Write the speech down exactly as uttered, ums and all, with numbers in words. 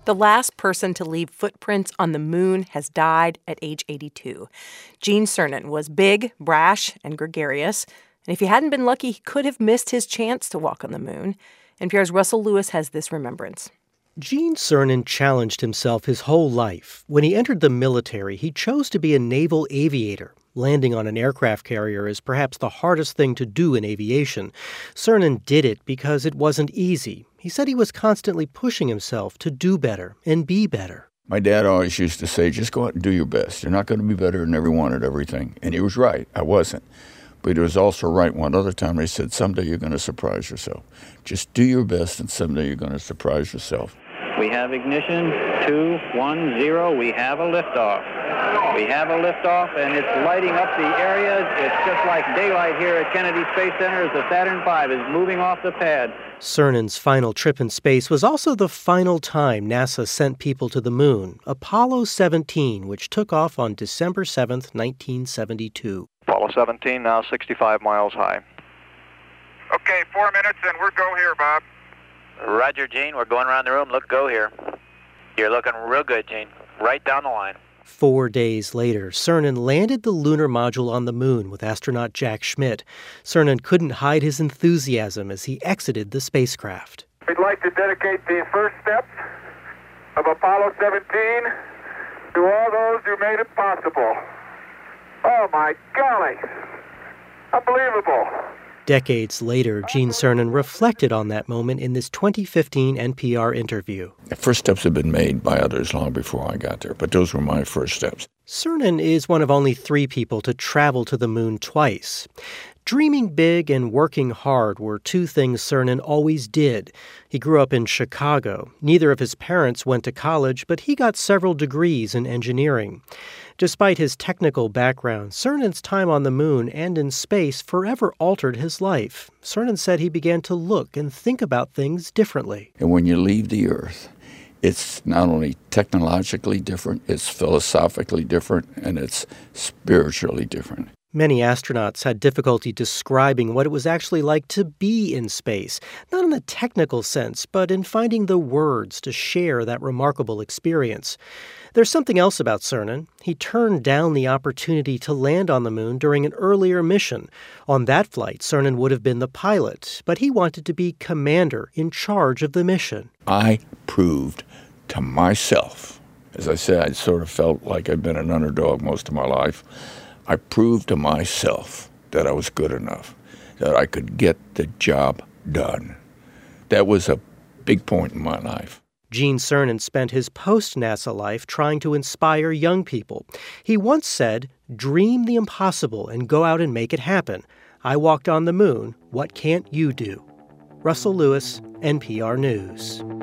The last person to leave footprints on the moon has died at age eighty-two. Gene Cernan was big, brash, and gregarious. And if he hadn't been lucky, he could have missed his chance to walk on the moon. N P R's Russell Lewis has this remembrance. Gene Cernan challenged himself his whole life. When he entered the military, he chose to be a naval aviator. Landing on an aircraft carrier is perhaps the hardest thing to do in aviation. Cernan did it because it wasn't easy. He said he was constantly pushing himself to do better and be better. My dad always used to say, just go out and do your best. You're not going to be better than everyone at everything. And he was right. I wasn't. But he was also right one other time. He said, someday you're going to surprise yourself. Just do your best, and someday you're going to surprise yourself. We have ignition, two, one, zero. We have a liftoff. We have a liftoff, and it's lighting up the area. It's just like daylight here at Kennedy Space Center as the Saturn five is moving off the pad. Cernan's final trip in space was also the final time NASA sent people to the moon, Apollo seventeen, which took off on December seventh, nineteen seventy-two. Apollo seventeen, now sixty-five miles high. Okay, four minutes, and we're go here, Bob. Roger, Gene. We're going around the room. Look, go here. You're looking real good, Gene. Right down the line. Four days later, Cernan landed the lunar module on the moon with astronaut Jack Schmitt. Cernan couldn't hide his enthusiasm as he exited the spacecraft. We'd like to dedicate the first steps of Apollo seventeen to all those who made it possible. Oh, my golly. Unbelievable. Decades later, Gene Cernan reflected on that moment in this twenty fifteen N P R interview. The first steps had been made by others long before I got there, but those were my first steps. Cernan is one of only three people to travel to the moon twice. Dreaming big and working hard were two things Cernan always did. He grew up in Chicago. Neither of his parents went to college, but he got several degrees in engineering. Despite his technical background, Cernan's time on the moon and in space forever altered his life. Cernan said he began to look and think about things differently. And when you leave the Earth, it's not only technologically different, it's philosophically different, and it's spiritually different. Many astronauts had difficulty describing what it was actually like to be in space, not in the technical sense, but in finding the words to share that remarkable experience. There's something else about Cernan. He turned down the opportunity to land on the moon during an earlier mission. On that flight, Cernan would have been the pilot, but he wanted to be commander in charge of the mission. I proved to myself, as I said, I sort of felt like I'd been an underdog most of my life. I proved to myself that I was good enough, that I could get the job done. That was a big point in my life. Gene Cernan spent his post-NASA life trying to inspire young people. He once said, "Dream the impossible and go out and make it happen. I walked on the moon. What can't you do?" Russell Lewis, N P R News.